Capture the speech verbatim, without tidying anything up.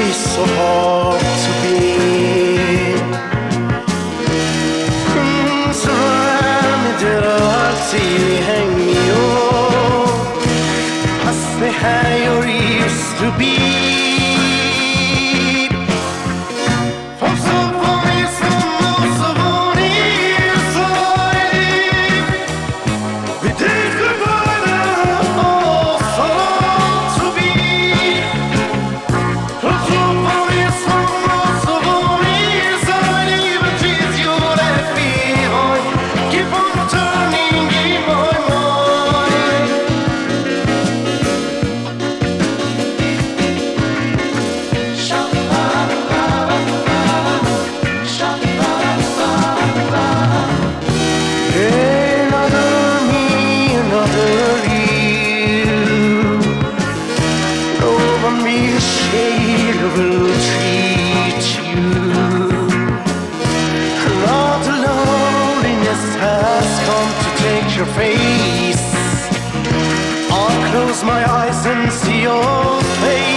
so hard to bear. Mm, surrounded där alltid hänger jag, fast det här jag used to be. Will treat you. Not the loneliness has come to take your face. I'll close my eyes and see your face.